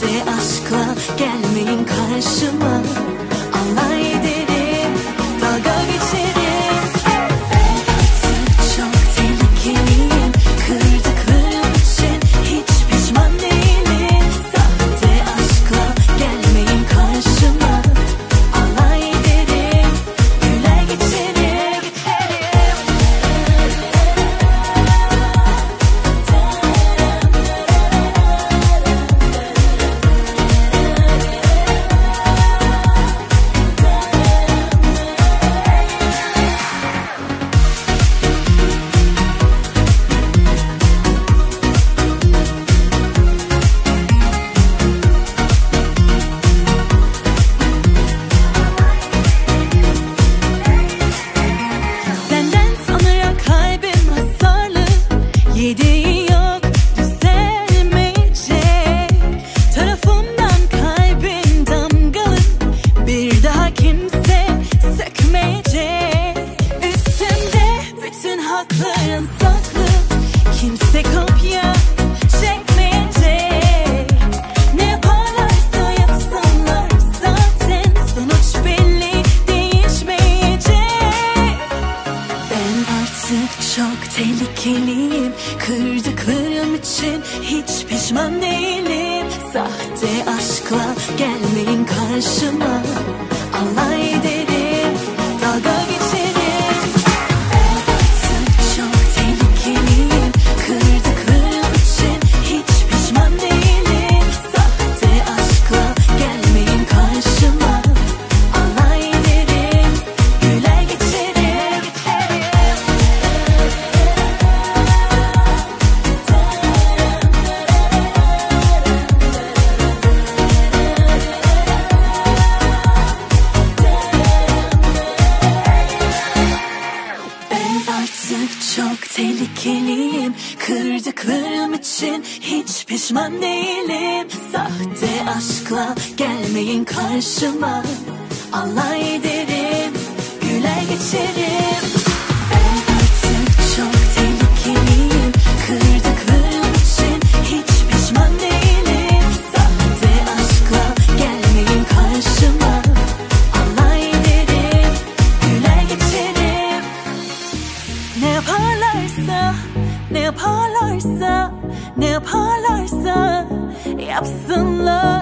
Sahte aşkla gelmeyin karşıma. Alay ederim, dalga geçerim. Ben artık çok tehlikeliyim. Kırdıklarım için hiç pişman değilim. Sahte aşkla gelmeyin karşıma. Alay ederim, güler geçerim. Senden sonra kalbim hasarlı, yediği yok, düzelmeyecek. Tarafımdan kalbin damgalı, bir daha kimse sökmeyecek. Üstümde bütün hakların saklı, kimse kopya çekmeyecek. Ne yaparlarsa yapsınlar, zaten sonuç belli, değişmeyecek. Ben artık çok tehlikeliyim. Kırdıklarım için hiç pişman değilim. Sahte aşkla gelmeyin karşıma. Alay ederim, dalga geçerim. Ben artık çok tehlikeliyim. Kırdıklarım için hiç pişman değilim. Sahte aşkla gelmeyin karşıma. Alay ederim, güler geçerim. Ben artık çok tehlikeliyim. Kırdıklarım için hiç pişman değilim. Sahte aşkla gelmeyin karşıma. Alay ederim, güler geçerim. Ben artık çok tehlikeliyim. Kırdıklarım için hiç pişman değilim. Sahte aşkla gelmeyin karşıma. Alay ederim, güler geçerim. Ne yaparlarsa, ne yaparlarsa, ne yaparlarsa yapsınlar.